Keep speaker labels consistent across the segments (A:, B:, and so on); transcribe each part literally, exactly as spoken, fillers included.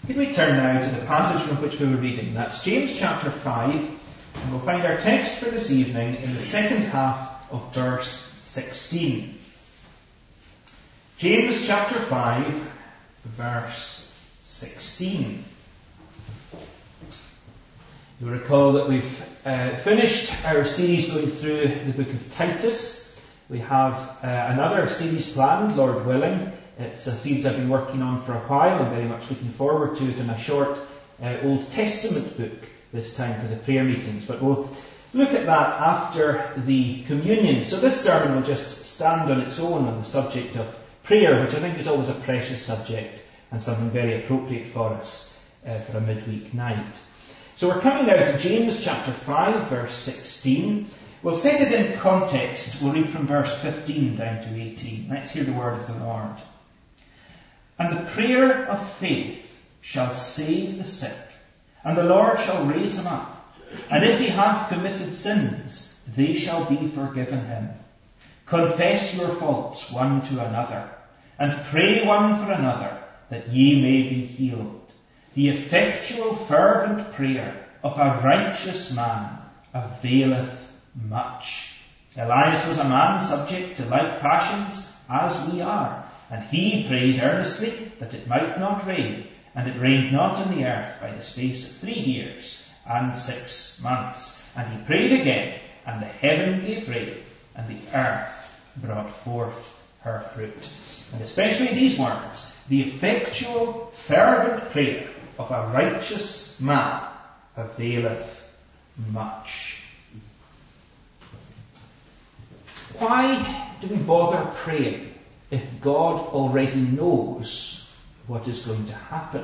A: Could we turn now to the passage from which we were reading? That's James chapter five, and we'll find our text for this evening in the second half of verse sixteen. James chapter five, verse sixteen. You'll recall that we've uh, finished our series going through the book of Titus. We have uh, another series planned, Lord willing. It's a series I've been working on for a while. I'm very much looking forward to it in a short uh, Old Testament book this time for the prayer meetings. But we'll look at that after the communion. So this sermon will just stand on its own on the subject of prayer, which I think is always a precious subject and something very appropriate for us uh, for a midweek night. So we're coming now to James chapter five, verse sixteen. We'll set it in context. We'll read from verse fifteen down to eighteen. Let's hear the word of the Lord. And the prayer of faith shall save the sick, and the Lord shall raise him up. And if he have committed sins, they shall be forgiven him. Confess your faults one to another, and pray one for another, that ye may be healed. The effectual fervent prayer of a righteous man availeth much. Elias was a man subject to like passions as we are, and he prayed earnestly that it might not rain, and it rained not on the earth by the space of three years and six months. And he prayed again, and the heaven gave rain, and the earth brought forth her fruit. And especially these words, the effectual fervent prayer of a righteous man availeth much. Why do we bother praying if God already knows what is going to happen?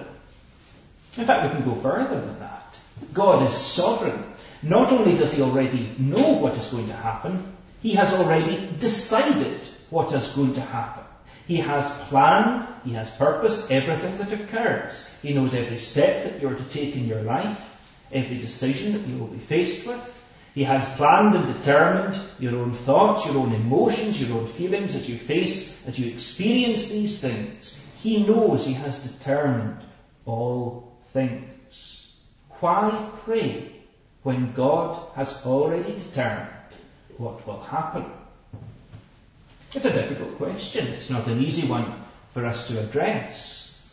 A: In fact, we can go further than that. God is sovereign. Not only does he already know what is going to happen, he has already decided what is going to happen. He has planned, he has purposed everything that occurs. He knows every step that you're to take in your life, every decision that you will be faced with. He has planned and determined your own thoughts, your own emotions, your own feelings as you face, as you experience these things. He knows, he has determined all things. Why pray when God has already determined what will happen? It's a difficult question. It's not an easy one for us to address.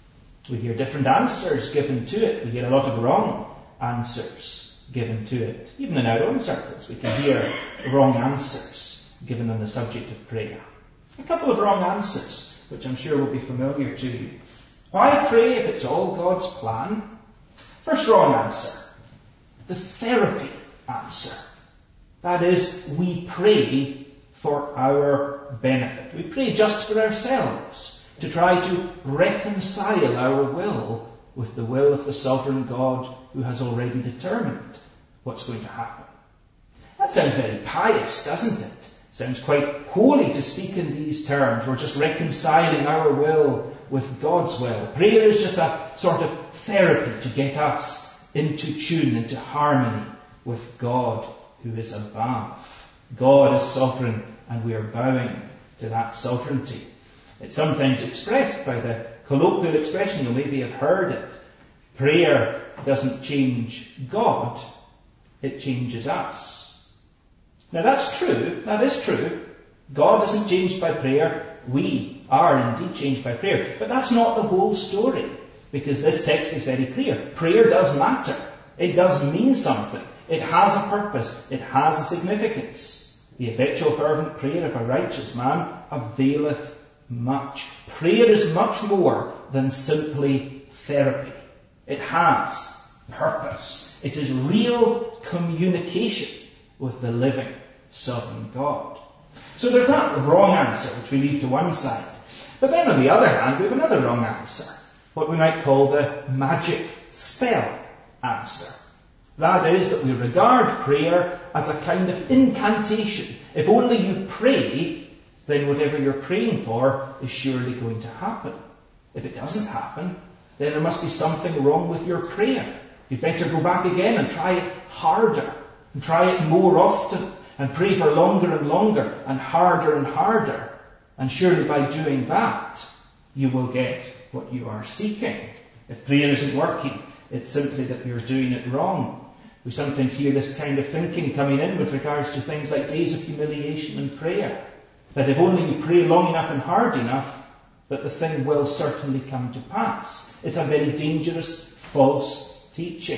A: We hear different answers given to it. We hear a lot of wrong answers given to it. Even in our own circles, we can hear wrong answers given on the subject of prayer. A couple of wrong answers, which I'm sure will be familiar to you. Why pray if it's all God's plan? First wrong answer, the therapy answer. That is, we pray for our benefit. We pray just for ourselves, to try to reconcile our will with the will of the sovereign God who has already determined what's going to happen. That sounds very pious, doesn't it? Sounds quite holy to speak in these terms. We're just reconciling our will with God's will. Prayer is just a sort of therapy to get us into tune, into harmony with God who is above. God is sovereign, and we are bowing to that sovereignty. It's sometimes expressed by the colloquial expression, you maybe have heard it. Prayer doesn't change God, it changes us. Now that's true, that is true. God isn't changed by prayer, we are indeed changed by prayer. But that's not the whole story, because this text is very clear. Prayer does matter. It does mean something. It has a purpose. It has a significance. The effectual fervent prayer of a righteous man availeth much. Prayer is much more than simply therapy. It has purpose. It is real communication with the living sovereign God. So there's that wrong answer, which we leave to one side. But then on the other hand, we have another wrong answer, what we might call the magic spell answer. That is, that we regard prayer as a kind of incantation. If only you pray, then whatever you're praying for is surely going to happen. If it doesn't happen, then there must be something wrong with your prayer. You'd better go back again and try it harder, and try it more often, and pray for longer and longer, and harder and harder. And surely by doing that, you will get what you are seeking. If prayer isn't working, it's simply that we're doing it wrong. We sometimes hear this kind of thinking coming in with regards to things like days of humiliation and prayer. That if only we pray long enough and hard enough, that the thing will certainly come to pass. It's a very dangerous, false teaching.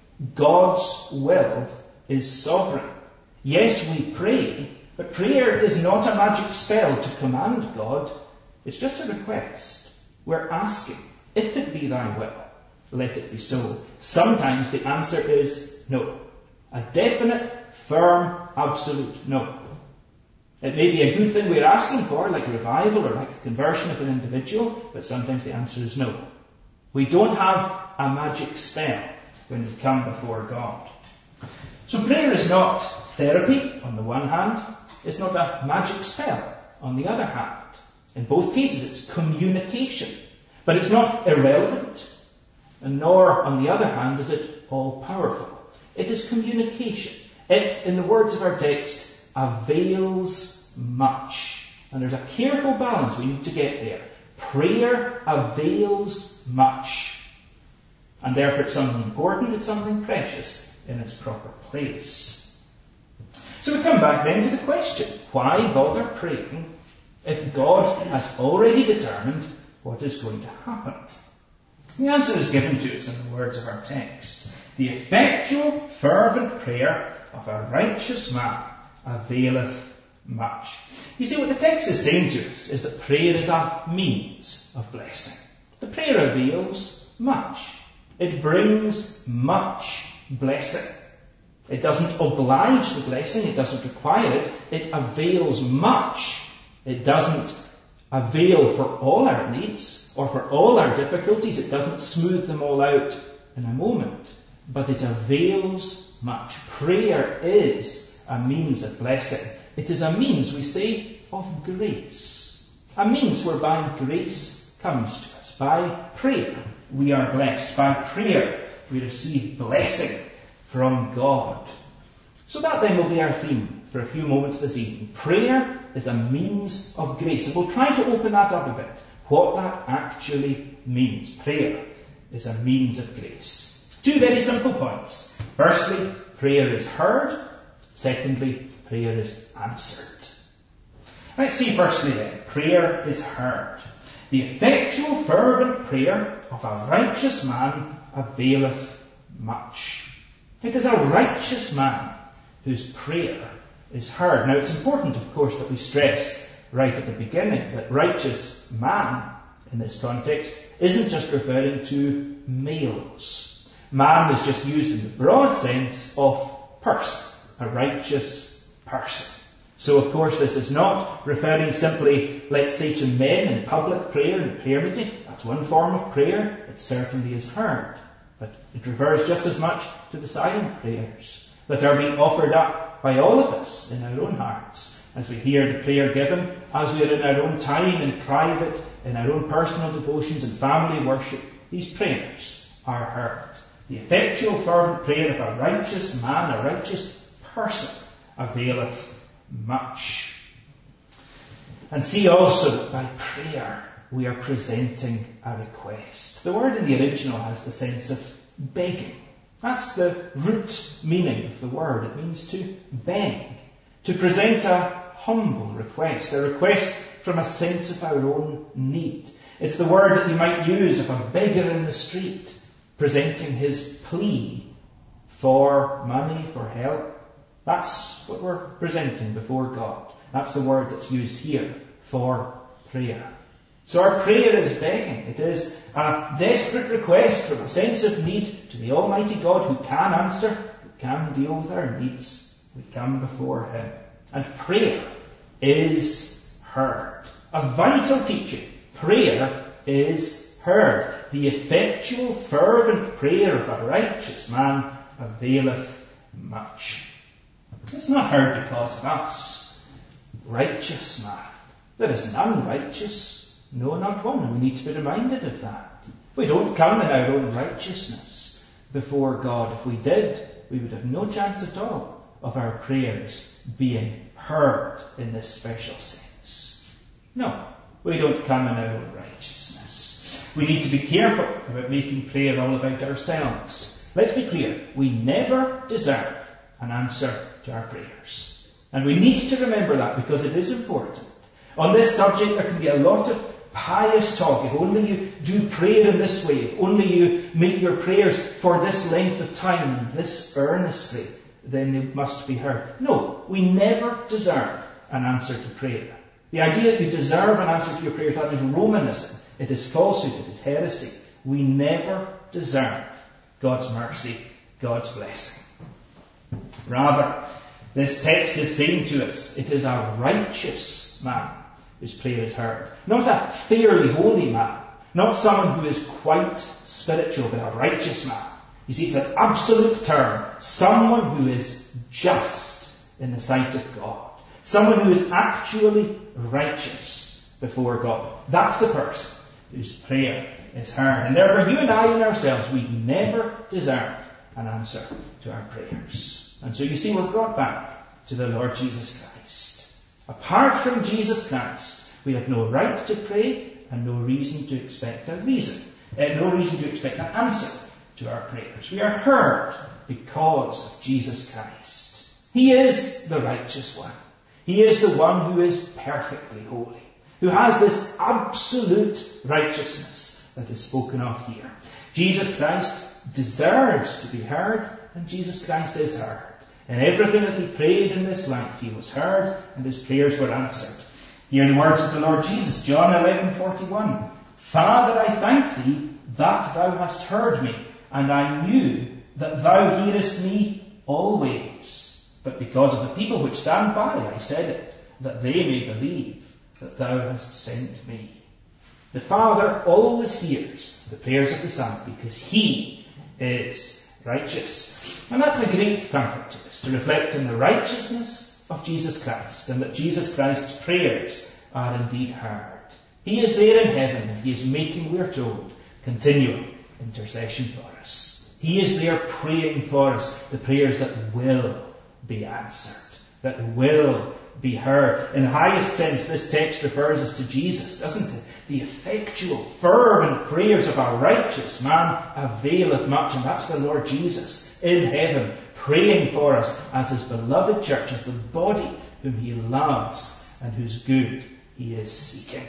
A: God's will is sovereign. Yes, we pray, but prayer is not a magic spell to command God. It's just a request. We're asking, if it be thy will, let it be so. Sometimes the answer is no. A definite, firm, absolute no. It may be a good thing we're asking for, like revival or like the conversion of an individual, but sometimes the answer is no. We don't have a magic spell when we come before God. So prayer is not therapy on the one hand. It's not a magic spell on the other hand. In both cases it's communication. But it's not irrelevant, and nor on the other hand is it all-powerful. It is communication. It, in the words of our text, avails much. And there's a careful balance we need to get there. Prayer avails much. And therefore it's something important, it's something precious in its proper place. So we come back then to the question, why bother praying if God has already determined what is going to happen? The answer is given to us in the words of our text. The effectual, fervent prayer of a righteous man availeth much. You see, what the text is saying to us is that prayer is a means of blessing. The prayer avails much. It brings much blessing. It doesn't oblige the blessing. It doesn't require it. It avails much. It doesn't avail for all our needs or for all our difficulties. It doesn't smooth them all out in a moment. But it avails much. Prayer is a means of blessing. It is a means, we say, of grace. A means whereby grace comes to us. By prayer we are blessed. By prayer we receive blessing from God. So that then will be our theme for a few moments this evening. Prayer is a means of grace. And we'll try to open that up a bit. What that actually means. Prayer is a means of grace. Two very simple points. Firstly, prayer is heard. Secondly, prayer is answered. Let's see firstly then. Prayer is heard. The effectual fervent prayer of a righteous man availeth much. It is a righteous man whose prayer is heard. Now it's important, of course, that we stress right at the beginning that righteous man in this context isn't just referring to males. Man is just used in the broad sense of person, a righteous person. So of course this is not referring simply, let's say, to men in public prayer in the prayer meeting. That's one form of prayer. It certainly is heard. But it refers just as much to the silent prayers that are being offered up by all of us in our own hearts as we hear the prayer given, as we are in our own time in private, in our own personal devotions and family worship. These prayers are heard. The effectual fervent prayer of a righteous man, a righteous person, availeth much. And see also that by prayer we are presenting a request. The word in the original has the sense of begging. That's the root meaning of the word. It means to beg, to present a humble request, a request from a sense of our own need. It's the word that you might use of a beggar in the street presenting his plea for money, for help. That's what we're presenting before God. That's the word that's used here for prayer. So our prayer is begging. It is a desperate request from a sense of need to the Almighty God who can answer, who can deal with our needs. We come before Him. And prayer is heard. A vital teaching. Prayer is heard. The effectual, fervent prayer of a righteous man availeth much. It's not heard because of us. Righteous man. There is none righteous. No, not one. We need to be reminded of that. We don't come in our own righteousness before God. If we did, we would have no chance at all of our prayers being heard in this special sense. No, we don't come in our own righteousness. We need to be careful about making prayer all about ourselves. Let's be clear, we never deserve an answer to our prayers. And we need to remember that because it is important. On this subject there can be a lot of pious talk. If only you do prayer in this way, if only you make your prayers for this length of time and this earnestly, then they must be heard. No, we never deserve an answer to prayer. The idea that you deserve an answer to your prayer, that is Romanism. It is falsehood, it is heresy. We never deserve God's mercy, God's blessing. Rather, this text is saying to us, it is a righteous man whose prayer is heard. Not a fairly holy man. Not someone who is quite spiritual, but a righteous man. You see, it's an absolute term. Someone who is just in the sight of God. Someone who is actually righteous before God. That's the person whose prayer is heard. And therefore, you and I in ourselves, we never deserve an answer to our prayers. And so you see, we're brought back to the Lord Jesus Christ. Apart from Jesus Christ, we have no right to pray and no reason to expect a reason. Uh, no reason to expect an answer to our prayers. We are heard because of Jesus Christ. He is the righteous one. He is the one who is perfectly holy, who has this absolute righteousness that is spoken of here. Jesus Christ deserves to be heard, and Jesus Christ is heard. In everything that he prayed in this life, he was heard, and his prayers were answered. Hear the words of the Lord Jesus, John eleven forty-one. Father, I thank thee that thou hast heard me, and I knew that thou hearest me always. But because of the people which stand by, I said it, that they may believe that thou hast sent me. The Father always hears the prayers of the Son because he is righteous. And that's a great comfort to us, to reflect on the righteousness of Jesus Christ, and that Jesus Christ's prayers are indeed heard. He is there in heaven, and he is making, we're told, continual intercession for us. He is there praying for us the prayers that will be answered, that will be heard. In the highest sense, this text refers us to Jesus, doesn't it? The effectual, fervent prayers of our righteous man availeth much, and that's the Lord Jesus in heaven, praying for us as his beloved church, as the body whom he loves and whose good he is seeking.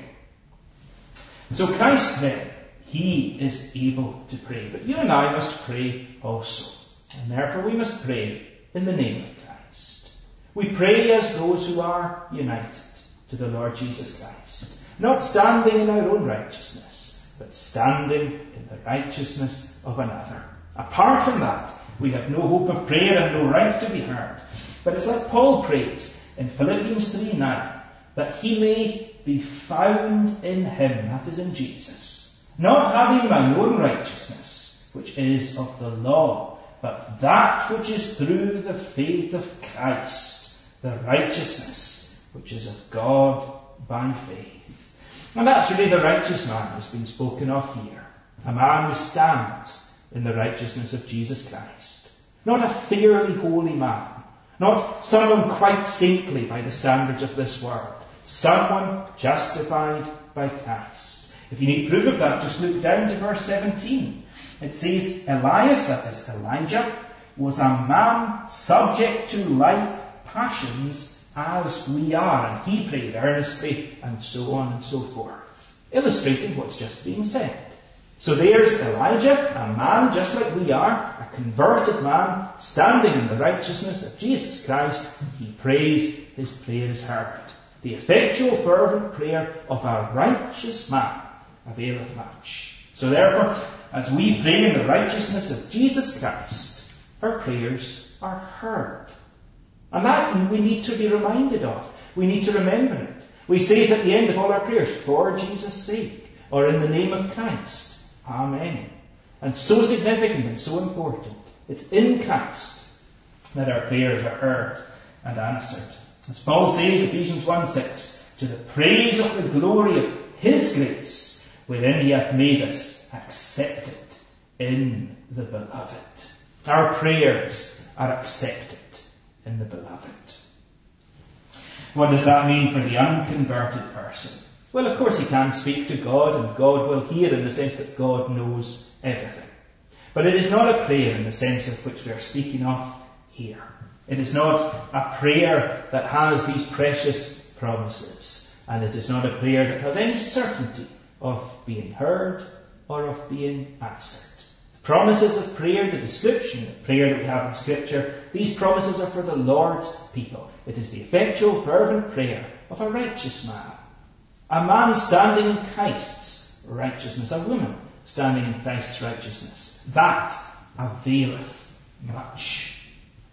A: So Christ then, he is able to pray. But you and I must pray also. And therefore we must pray in the name of Christ. We pray as those who are united to the Lord Jesus Christ. Not standing in our own righteousness, but standing in the righteousness of another. Apart from that, we have no hope of prayer and no right to be heard. But it's like Paul prays in Philippians three nine, that he may be found in him, that is in Jesus, not having my own righteousness, which is of the law, but that which is through the faith of Christ, the righteousness which is of God by faith. And that's really the righteous man who's been spoken of here. A man who stands in the righteousness of Jesus Christ. Not a fairly holy man. Not someone quite saintly by the standards of this world. Someone justified by Christ. If you need proof of that, just look down to verse seventeen. It says, Elias, that is Elijah, was a man subject to like passions as we are. And he prayed earnestly, and so on and so forth. Illustrating what's just being said. So there's Elijah, a man just like we are, a converted man, standing in the righteousness of Jesus Christ. He prays, his prayer is heard. The effectual fervent prayer of a righteous man availeth much. So therefore, as we pray in the righteousness of Jesus Christ, our prayers are heard. And that we need to be reminded of. We need to remember it. We say it at the end of all our prayers, for Jesus' sake, or in the name of Christ. Amen. And so significant and so important. It's in Christ that our prayers are heard and answered. As Paul says, Ephesians one six, to the praise of the glory of his grace, wherein he hath made us accepted in the beloved. Our prayers are accepted in the beloved. What does that mean for the unconverted person? Well, of course he can speak to God, and God will hear in the sense that God knows everything. But it is not a prayer in the sense of which we are speaking of here. It is not a prayer that has these precious promises, and it is not a prayer that has any certainty of being heard or of being answered. The promises of prayer, the description of prayer that we have in Scripture, these promises are for the Lord's people. It is the effectual, fervent prayer of a righteous man. A man standing in Christ's righteousness, a woman standing in Christ's righteousness. That availeth much.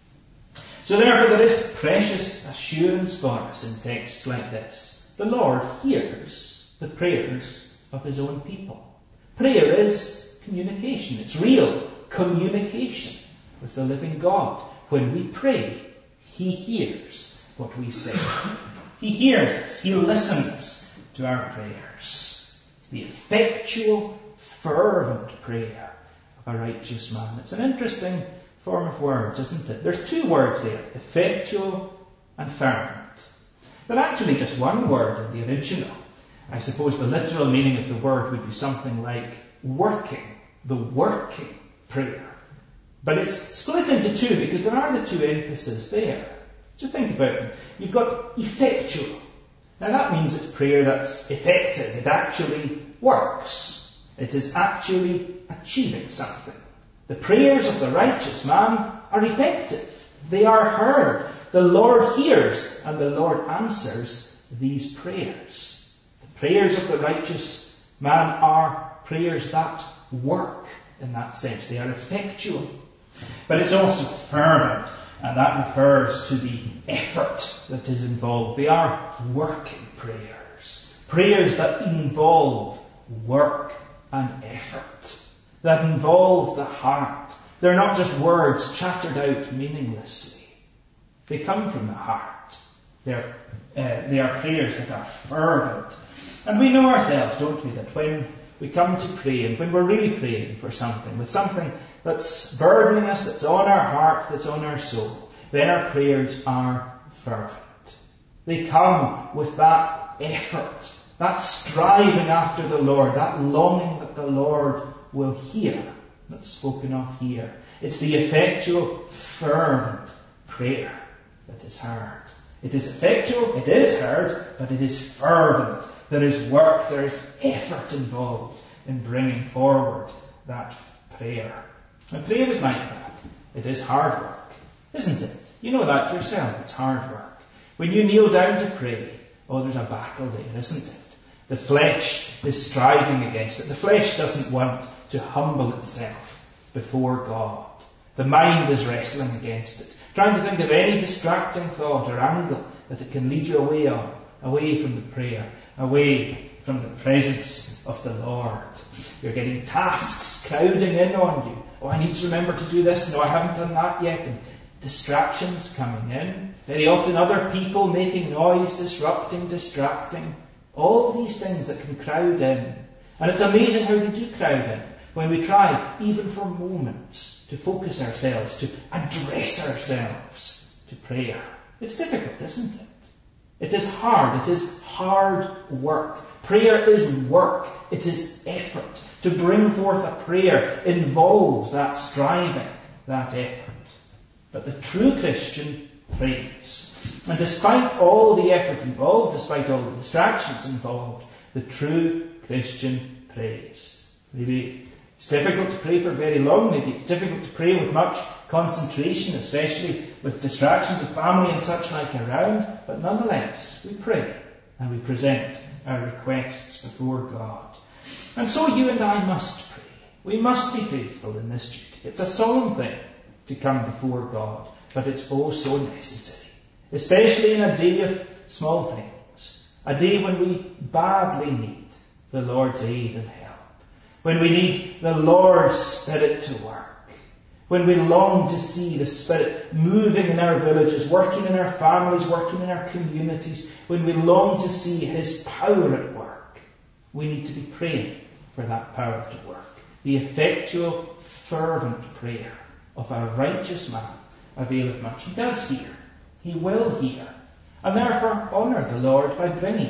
A: So therefore there is precious assurance for us in texts like this. The Lord hears the prayers of his own people. Prayer is communication. It's real communication with the living God. When we pray, he hears what we say. He hears us. He listens to our prayers. The effectual, fervent prayer of a righteous man. It's an interesting form of words, isn't it? There's two words there, effectual and fervent. They're actually just one word in the original. I suppose the literal meaning of the word would be something like working, the working prayer. But it's split into two because there are the two emphases there. Just think about them. You've got effectual. Now that means it's prayer that's effective. It actually works. It is actually achieving something. The prayers of the righteous man are effective. They are heard. The Lord hears and the Lord answers these prayers. The prayers of the righteous man are prayers that work in that sense. They are effectual. But it's also fervent, and that refers to the effort that is involved. They are working prayers. Prayers that involve work and effort. That involve the heart. They're not just words chattered out meaninglessly. They come from the heart. They're, uh, they are prayers that are fervent. And we know ourselves, don't we, that when we come to pray, and when we're really praying for something, with something that's burdening us, that's on our heart, that's on our soul, then our prayers are fervent. They come with that effort, that striving after the Lord, that longing that the Lord will hear, that's spoken of here. It's the effectual, fervent prayer that is heard. It is effectual, it is heard, but it is fervent. There is work, there is effort involved in bringing forward that prayer. And prayer is like that. It is hard work, isn't it? You know that yourself. It's hard work. When you kneel down to pray, oh, there's a battle there, isn't it? The flesh is striving against it. The flesh doesn't want to humble itself before God. The mind is wrestling against it, trying to think of any distracting thought or angle that it can lead you away on, away from the prayer, away from the presence of the Lord. You're getting tasks crowding in on you. Oh, I need to remember to do this. No, I haven't done that yet. And distractions coming in. Very often other people making noise, disrupting, distracting. All these things that can crowd in. And it's amazing how they do crowd in when we try, even for moments, to focus ourselves, to address ourselves to prayer. It's difficult, isn't it? It is hard. It is hard work. Prayer is work. It is effort. To bring forth a prayer involves that striving, that effort. But the true Christian prays. And despite all the effort involved, despite all the distractions involved, the true Christian prays. Maybe it's difficult to pray for very long. Maybe it's difficult to pray with much concentration, especially with distractions of family and such like around. But nonetheless, we pray and we present our requests before God. And so you and I must pray. We must be faithful in this duty. It's a solemn thing to come before God, but it's also necessary. Especially in a day of small things. A day when we badly need the Lord's aid and help. When we need the Lord's Spirit to work. When we long to see the Spirit moving in our villages, working in our families, working in our communities. When we long to see His power at work. We need to be praying for that power to work. The effectual, fervent prayer of a righteous man availeth much. He does hear. He will hear. And therefore honour the Lord by bringing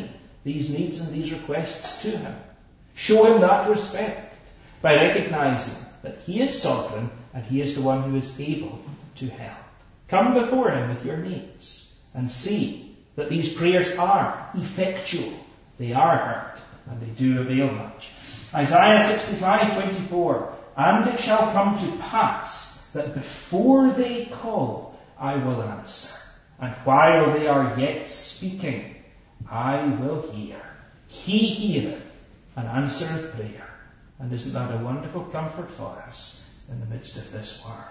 A: these needs and these requests to him. Show him that respect by recognizing that he is sovereign and he is the one who is able to help. Come before him with your needs and see that these prayers are effectual. They are heard and they do avail much. Isaiah sixty-five twenty-four, and it shall come to pass that before they call, I will answer. And while they are yet speaking, I will hear. He heareth and answereth prayer. And isn't that a wonderful comfort for us in the midst of this world?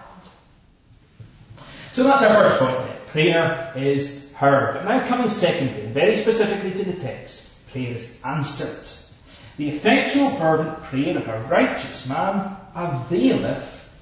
A: So that's our first point then. Prayer is heard. But now coming secondly, and very specifically to the text, prayer is answered. The effectual fervent prayer of a righteous man availeth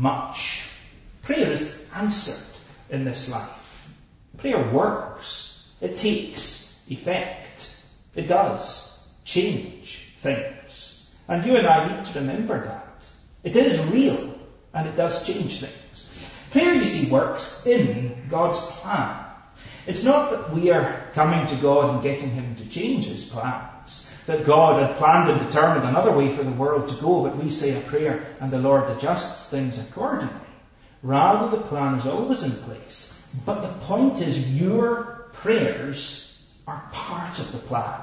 A: much. Prayer is answered in this life. Prayer works. It takes effect. It does change things. And you and I need to remember that. It is real and it does change things. Prayer, you see, works in God's plan. It's not that we are coming to God and getting him to change his plans, that God had planned and determined another way for the world to go, but we say a prayer and the Lord adjusts things accordingly. Rather, the plan is always in place. But the point is, your prayers are part of the plan.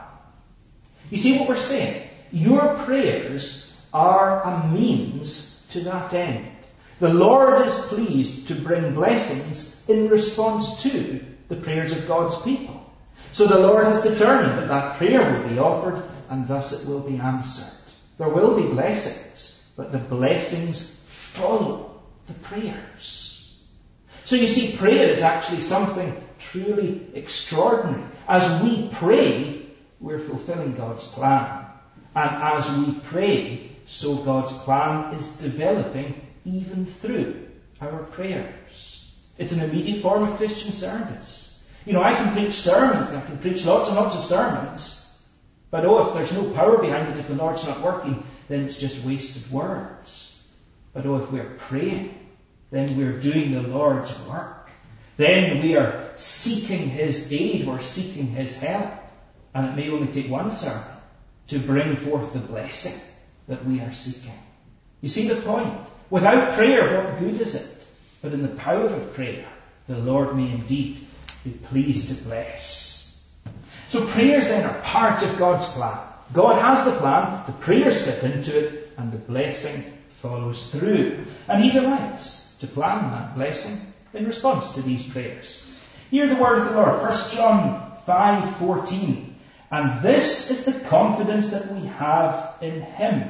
A: You see what we're saying? Your prayers are a means to that end. The Lord is pleased to bring blessings in response to the prayers of God's people. So the Lord has determined that that prayer will be offered and thus it will be answered. There will be blessings, but the blessings follow the prayers. So you see, prayer is actually something truly extraordinary. As we pray, we're fulfilling God's plan. And as we pray, so God's plan is developing even through our prayers. It's an immediate form of Christian service. You know, I can preach sermons, and I can preach lots and lots of sermons, but oh, if there's no power behind it, if the Lord's not working, then it's just wasted words. But oh, if we're praying, then we're doing the Lord's work. Then we are seeking his aid, we're seeking his help. And it may only take one sermon to bring forth the blessing that we are seeking. You see the point? Without prayer, what good is it? But in the power of prayer, the Lord may indeed be pleased to bless. So prayers then are part of God's plan. God has the plan, the prayers fit into it, and the blessing follows through. And he delights to plan that blessing in response to these prayers. Hear the word of the Lord, First John five fourteen. And this is the confidence that we have in him,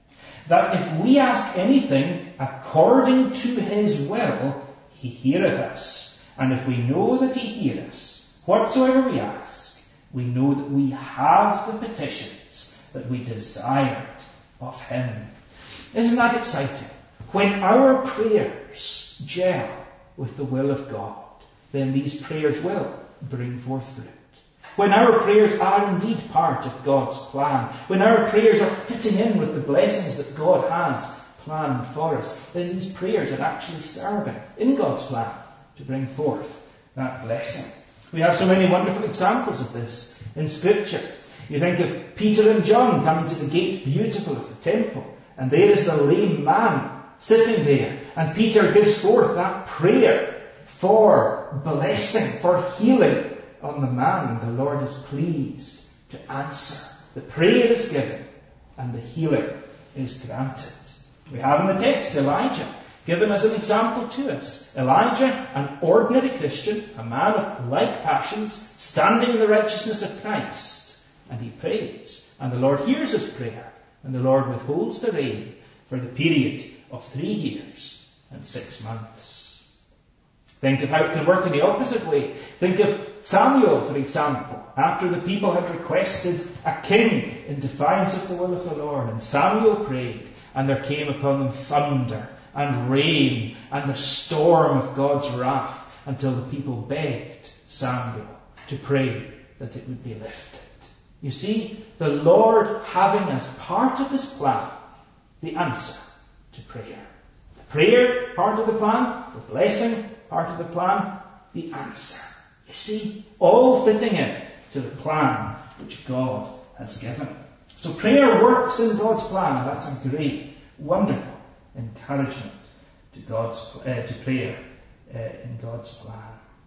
A: that if we ask anything according to his will, he heareth us. And if we know that he heareth us, whatsoever we ask, we know that we have the petitions that we desired of him. Isn't that exciting? When our prayers gel with the will of God, then these prayers will bring forth fruit. When our prayers are indeed part of God's plan, when our prayers are fitting in with the blessings that God has planned for us, then these prayers are actually serving in God's plan to bring forth that blessing. We have so many wonderful examples of this in Scripture. You think of Peter and John coming to the gate beautiful of the temple, and there is the lame man sitting there, and Peter gives forth that prayer for blessing, for healing on the man. The Lord is pleased to answer. The prayer is given and the healing is granted. We have in the text Elijah given as an example to us. Elijah, an ordinary Christian, a man of like passions, standing in the righteousness of Christ. And he prays. And the Lord hears his prayer. And the Lord withholds the rain for the period of three years and six months. Think of how it can work in the opposite way. Think of Samuel, for example, after the people had requested a king in defiance of the will of the Lord. And Samuel prayed, and there came upon them thunder and rain and the storm of God's wrath, until the people begged Samuel to pray that it would be lifted. You see, the Lord having as part of his plan the answer to prayer. The prayer, part of the plan, the blessing, part of the plan, the answer. You see, all fitting in to the plan which God has given. So prayer works in God's plan, and that's a great, wonderful encouragement to God's uh, to prayer uh, in God's plan.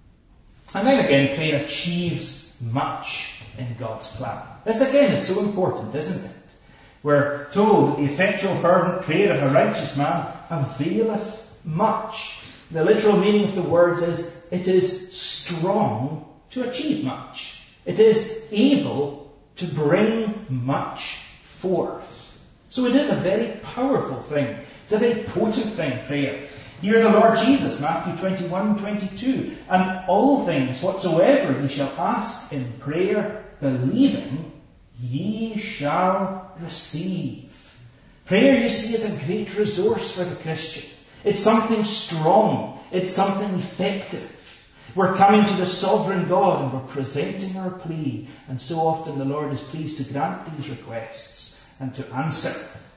A: And then again, prayer achieves much in God's plan. This again is so important, isn't it? We're told the effectual fervent prayer of a righteous man availeth much. The literal meaning of the words is, it is strong to achieve much. It is able to bring much forth. So it is a very powerful thing. It's a very potent thing, prayer. Here the Lord Jesus, Matthew twenty-one, twenty-two, and all things whatsoever ye shall ask in prayer, believing, ye shall receive. Prayer, you see, is a great resource for the Christian. It's something strong. It's something effective. We're coming to the sovereign God and we're presenting our plea. And so often the Lord is pleased to grant these requests and to answer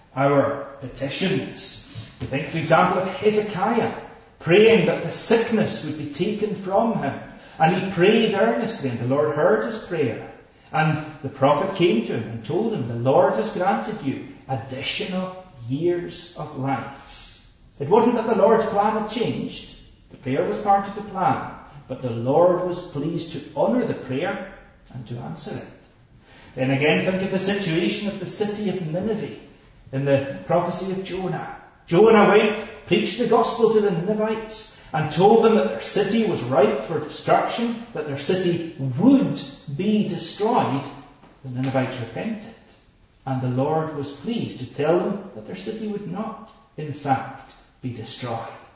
A: our petitions. We think, for example, of Hezekiah praying that the sickness would be taken from him. And he prayed earnestly and the Lord heard his prayer. And the prophet came to him and told him, the Lord has granted you additional years of life. It wasn't that the Lord's plan had changed. The prayer was part of the plan. But the Lord was pleased to honour the prayer and to answer it. Then again, think of the situation of the city of Nineveh in the prophecy of Jonah. Jonah went, preached the gospel to the Ninevites, and told them that their city was ripe for destruction, that their city would be destroyed. The Ninevites repented, and the Lord was pleased to tell them that their city would not, in fact, be destroyed.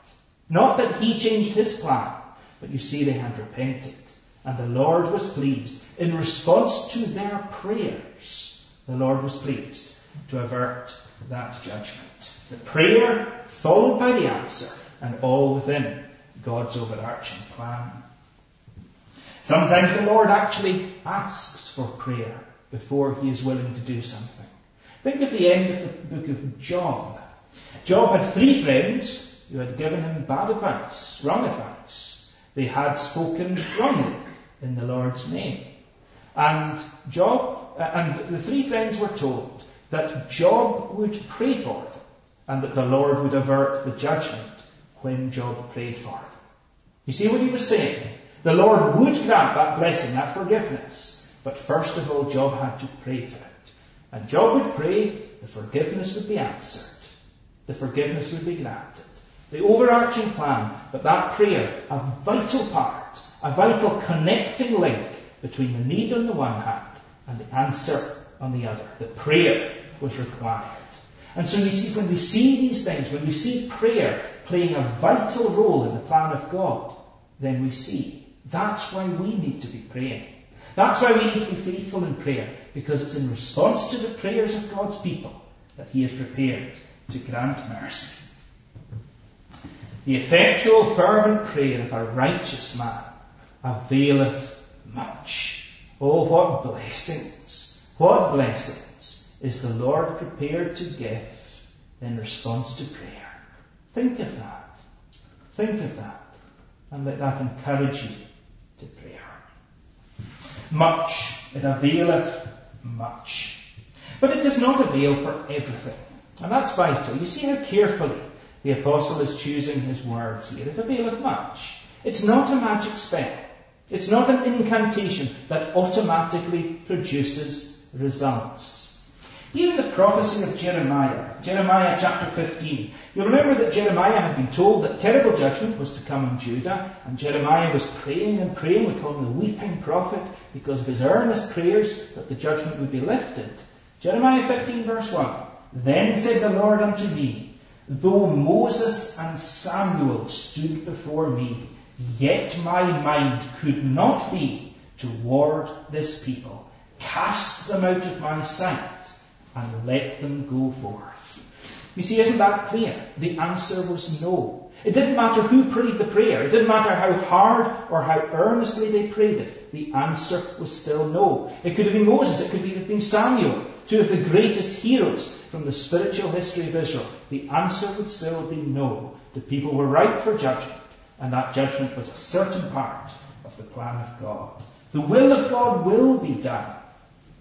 A: Not that he changed his plan, but you see they had repented, and the Lord was pleased. In response to their prayers, the Lord was pleased to avert that judgment. The prayer followed by the answer, and all within God's overarching plan. Sometimes the Lord actually asks for prayer before he is willing to do something. Think of the end of the book of Job. Job had three friends who had given him bad advice, wrong advice. They had spoken wrongly in the Lord's name. And Job, uh, and the three friends were told that Job would pray for them and that the Lord would avert the judgment when Job prayed for them. You see what he was saying? The Lord would grant that blessing, that forgiveness. But first of all, Job had to pray for it. And Job would pray, the forgiveness would be answered. The forgiveness would be granted. The overarching plan, but that prayer, a vital part, a vital connecting link between the need on the one hand and the answer on the other. The prayer was required. And so we see, when we see these things, when we see prayer playing a vital role in the plan of God, then we see that's why we need to be praying. That's why we need to be faithful in prayer, because it's in response to the prayers of God's people that he is prepared to grant mercy. The effectual fervent prayer of a righteous man availeth much. Oh, what blessings, what blessings is the Lord prepared to give in response to prayer. Think of that. Think of that. And let that encourage you to prayer. Much. It availeth much. But it does not avail for everything. And that's vital. You see how carefully the apostle is choosing his words here. It availeth much. It's not a magic spell. It's not an incantation that automatically produces results. Here in the prophecy of Jeremiah, Jeremiah chapter fifteen, you'll remember that Jeremiah had been told that terrible judgment was to come on Judah, and Jeremiah was praying and praying. We call him the weeping prophet because of his earnest prayers that the judgment would be lifted. Jeremiah fifteen verse one, Then said the Lord unto me, Though Moses and Samuel stood before me, yet my mind could not be toward this people. Cast them out of my sight, and let them go forth. You see, isn't that clear? The answer was no. It didn't matter who prayed the prayer. It didn't matter how hard or how earnestly they prayed it. The answer was still no. It could have been Moses. It could have been Samuel, two of the greatest heroes from the spiritual history of Israel. The answer would still be no. The people were ripe for judgment, and that judgment was a certain part of the plan of God. The will of God will be done.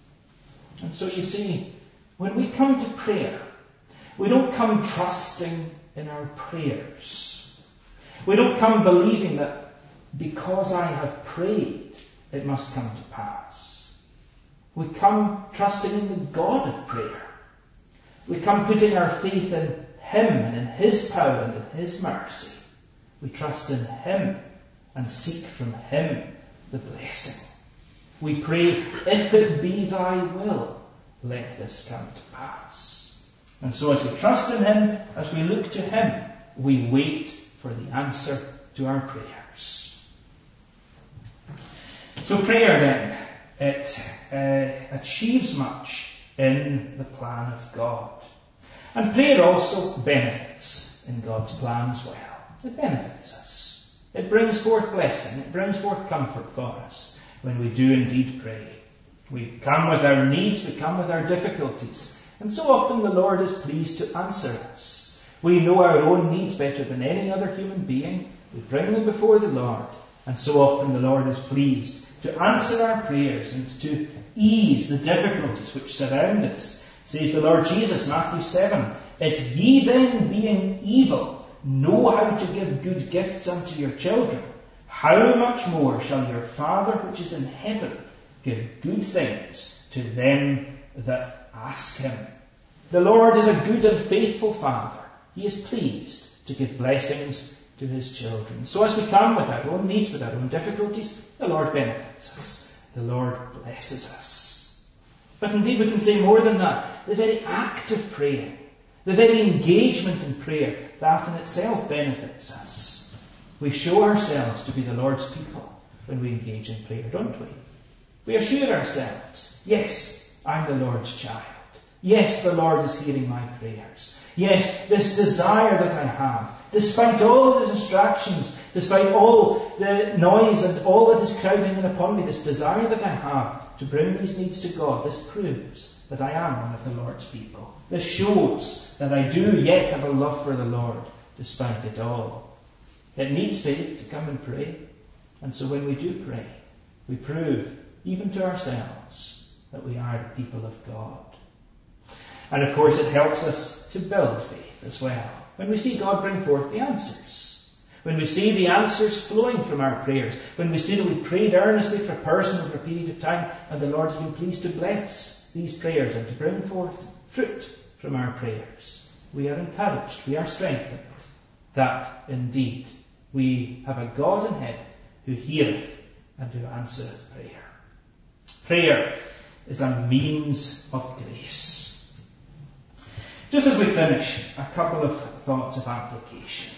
A: And so you see, when we come to prayer, we don't come trusting in our prayers. We don't come believing that because I have prayed, it must come to pass. We come trusting in the God of prayer. We come putting our faith in Him and in His power and in His mercy. We trust in Him and seek from Him the blessing. We pray, if it be Thy will, let this come to pass. And so as we trust in Him, as we look to Him, we wait for the answer to our prayers. So prayer then, it uh, achieves much in the plan of God. And prayer also benefits in God's plan as well. It benefits us. It brings forth blessing. It brings forth comfort for us when we do indeed pray. We come with our needs, we come with our difficulties. And so often the Lord is pleased to answer us. We know our own needs better than any other human being. We bring them before the Lord. And so often the Lord is pleased to answer our prayers and to ease the difficulties which surround us. Says the Lord Jesus, Matthew seven, if ye then, being evil, know how to give good gifts unto your children, how much more shall your Father which is in heaven give good things to them that ask Him? The Lord is a good and faithful Father. He is pleased to give blessings to His children. So as we come with our own needs, with our own difficulties, the Lord benefits us. The Lord blesses us. But indeed we can say more than that. The very act of praying, the very engagement in prayer, that in itself benefits us. We show ourselves to be the Lord's people when we engage in prayer, don't we? We assure ourselves, yes, I'm the Lord's child. Yes, the Lord is hearing my prayers. Yes, this desire that I have, despite all the distractions, despite all the noise and all that is crowding in upon me, this desire that I have to bring these needs to God, this proves that I am one of the Lord's people. This shows that I do yet have a love for the Lord, despite it all. It needs faith to come and pray. And so when we do pray, we prove, even to ourselves, that we are the people of God. And of course it helps us to build faith as well. When we see God bring forth the answers. When we see the answers flowing from our prayers. When we see that we prayed earnestly for a person over a period of time and the Lord has been pleased to bless these prayers and to bring forth fruit from our prayers. We are encouraged, we are strengthened that indeed we have a God in heaven who heareth and who answereth prayer. Prayer is a means of grace. Just as we finish, a couple of thoughts of application.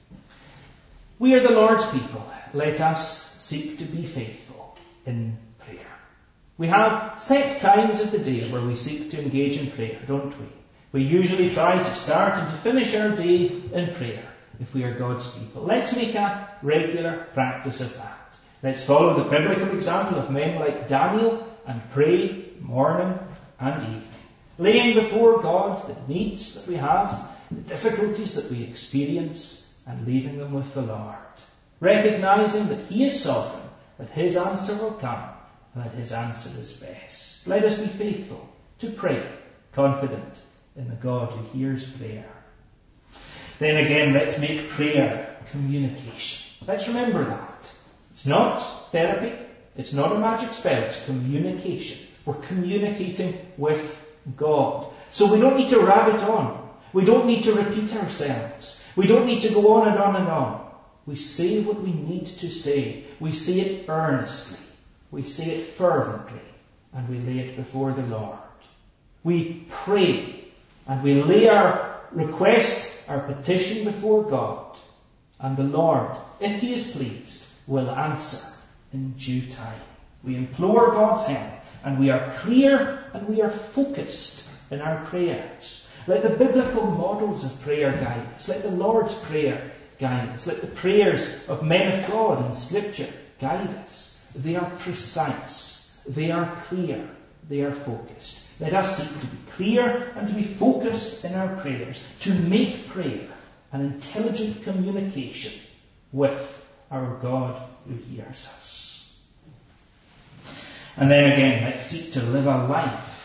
A: We are the Lord's people. Let us seek to be faithful in prayer. We have set times of the day where we seek to engage in prayer, don't we? We usually try to start and to finish our day in prayer if we are God's people. Let's make a regular practice of that. Let's follow the biblical example of men like Daniel and pray morning and evening, laying before God the needs that we have, the difficulties that we experience, and leaving them with the Lord, recognizing that He is sovereign, that His answer will come, and that His answer is best. Let us be faithful to pray, confident in the God who hears prayer. Then again, let's make prayer communication. Let's remember that. It's not therapy, it's not a magic spell, it's communication. We're communicating with God. So we don't need to rabbit on. We don't need to repeat ourselves. We don't need to go on and on and on. We say what we need to say. We say it earnestly. We say it fervently. And we lay it before the Lord. We pray and we lay our request, our petition before God. And the Lord, if He is pleased, will answer in due time. We implore God's help. And we are clear and we are focused in our prayers. Let the biblical models of prayer guide us. Let the Lord's Prayer guide us. Let the prayers of men of God in Scripture guide us. They are precise. They are clear. They are focused. Let us seek to be clear and to be focused in our prayers, to make prayer an intelligent communication with our God who hears us. And then again, let's seek to live a life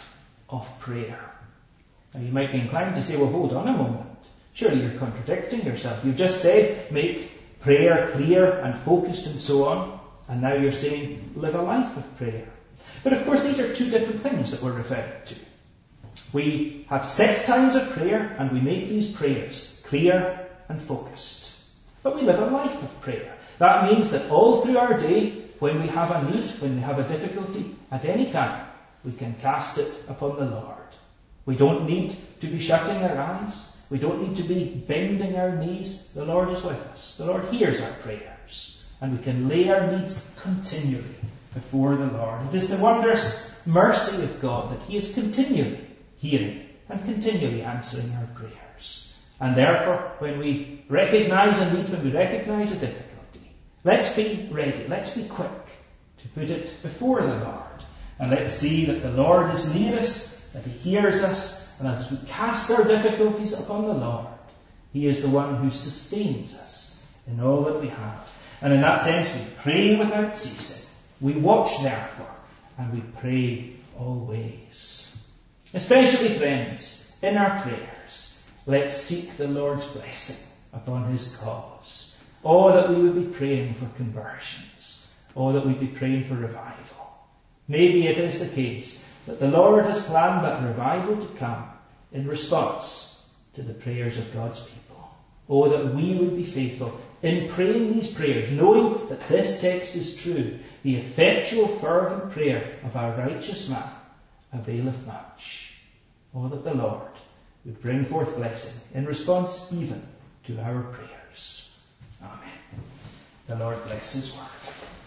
A: of prayer. Now you might be inclined to say, well, hold on a moment. Surely you're contradicting yourself. You've just said, make prayer clear and focused and so on. And now you're saying, live a life of prayer. But of course, these are two different things that we're referring to. We have set times of prayer, and we make these prayers clear and focused. But we live a life of prayer. That means that all through our day, when we have a need, when we have a difficulty, at any time, we can cast it upon the Lord. We don't need to be shutting our eyes. We don't need to be bending our knees. The Lord is with us. The Lord hears our prayers. And we can lay our needs continually before the Lord. It is the wondrous mercy of God that He is continually hearing and continually answering our prayers. And therefore, when we recognise a need, when we recognise a difficulty, let's be ready, let's be quick to put it before the Lord. And let's see that the Lord is near us, that He hears us, and as we cast our difficulties upon the Lord, He is the one who sustains us in all that we have. And in that sense, we pray without ceasing. We watch, therefore, and we pray always. Especially, friends, in our prayers, let's seek the Lord's blessing upon His cause. Oh, that we would be praying for conversions. Oh, that we'd be praying for revival. Maybe it is the case that the Lord has planned that revival to come in response to the prayers of God's people. Oh, that we would be faithful in praying these prayers, knowing that this text is true. The effectual fervent prayer of our righteous man availeth much. Oh, that the Lord would bring forth blessing in response even to our prayers. Amen. The Lord bless His word.